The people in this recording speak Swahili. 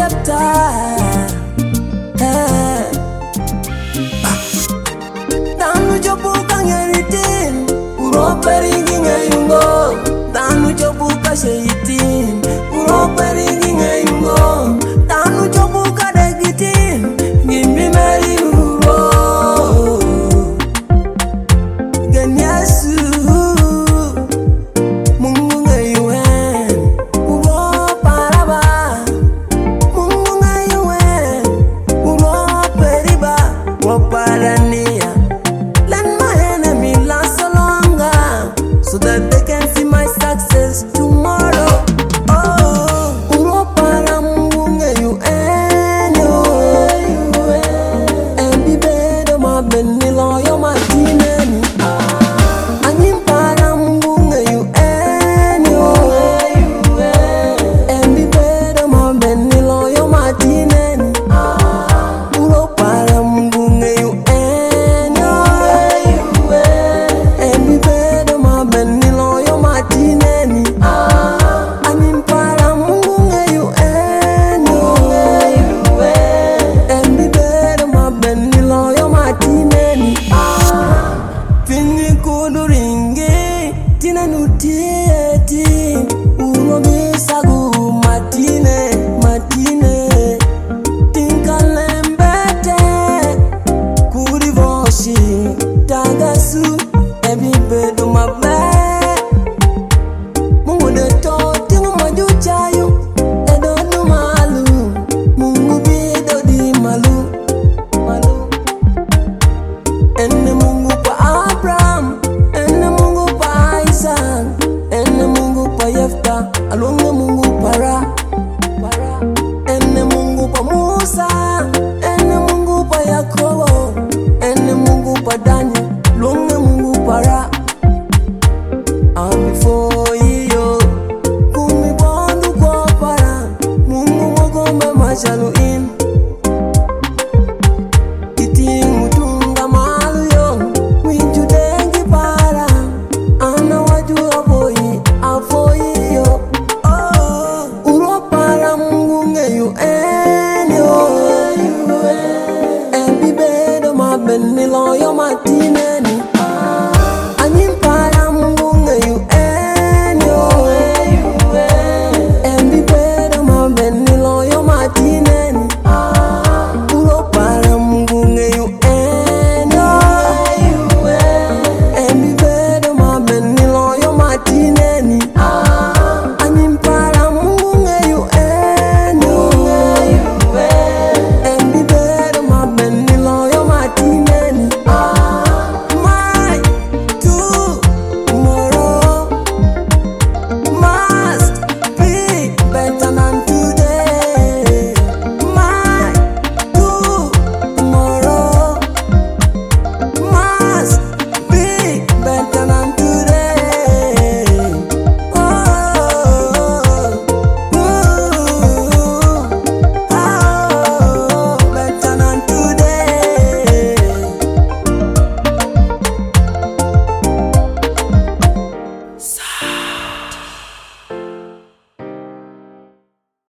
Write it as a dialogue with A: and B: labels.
A: chapta Danu jobu kangeritin Uro perigi ngayungo Danu jobu kashayitin Uro perigi ngayungo Danu jobu kadegitin Gimbi meri uro Ganyasu Mungu ngayuhen Uro paraba Mungu ngayuhen Uro periba Uro parania Let my enemy last so longer So that they can see my success tomorrow. Oh, uro para Mungu ngayuhen Embi bedo mabeni loyo matineni Anyim para Mungu ngayuhen Embi bedo mabeni loyo matineni Uro para Mungu ngayuhen Embi bedo mabeni loyo matineni Anyim para Mungu ngayuhen Embi bedo mabeni loyo matineni Fini kuduringi tina nutieti Uro bisagu matine